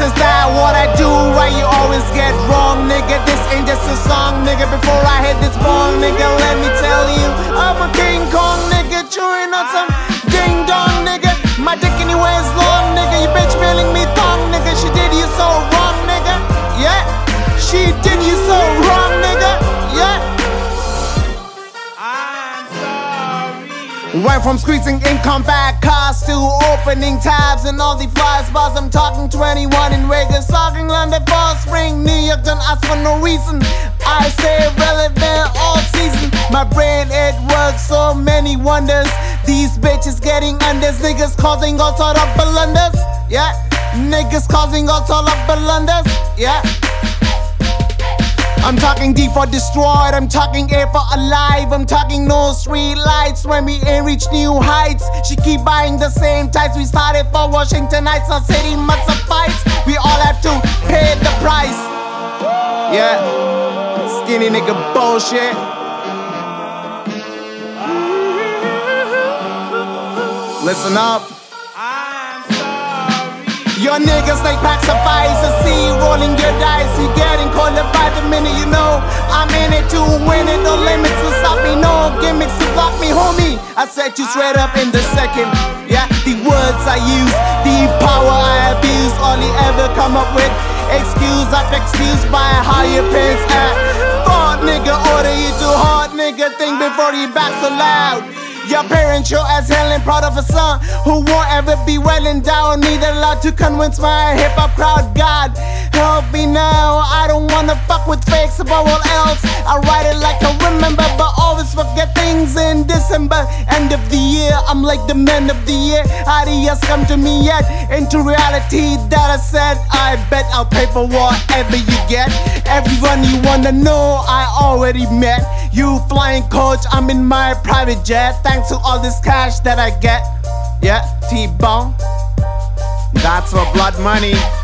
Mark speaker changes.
Speaker 1: is that what I do right? You always get wrong, nigga. This ain't just a song, nigga. Before I hit this bong, nigga, let me tell you, I'm a King Kong, nigga, chewing on some ding dong, nigga. My dick anywhere is long, nigga. You bitch feeling me thong, nigga. She did you so wrong, nigga. Yeah, she did you so wrong, nigga. Yeah. Went from squeezing income back cars to opening tabs and all the flies bars. I'm talking 21 in Vegas, talking London, Fall Spring, New York. Don't ask for no reason. I stay relevant all season. My brain, it works so many wonders. These bitches getting unders, niggas causing all sort of blunders. Yeah, niggas causing all sort of blunders. Yeah. I'm talking D for destroyed, I'm talking A for alive. I'm talking no street lights when we ain't reach new heights. She keep buying the same tights. We started for Washington Heights, our city must suffice. We all have to pay the price. Yeah, skinny nigga bullshit. Listen up. Your niggas like packs of ice. I see you rolling your dice. You getting colder by the minute, you know I'm in it to win it. No limits to stop me, no gimmicks to block me, homie. I set you straight up in the second. Yeah, the words I use, the power I abuse, all you ever come up with. Excuse after excuse by higher pins. Thought nigga, order you too hard, nigga. Think before you back so loud. Your parents sure as hell and proud of a son who won't ever be well endowed. Need a lot to convince my hip-hop crowd. God, help me now. I don't wanna fuck with fakes above all else. I write it like I remember, but always forget things in December. End of the year, I'm like the man of the year. Ideas come to me yet. Into reality that I said, I bet I'll pay for whatever you get. Everyone you wanna know, I already met. You flying coach, I'm in my private jet. Thanks to all this cash that I get. Yeah, T-Bone. That's for blood money.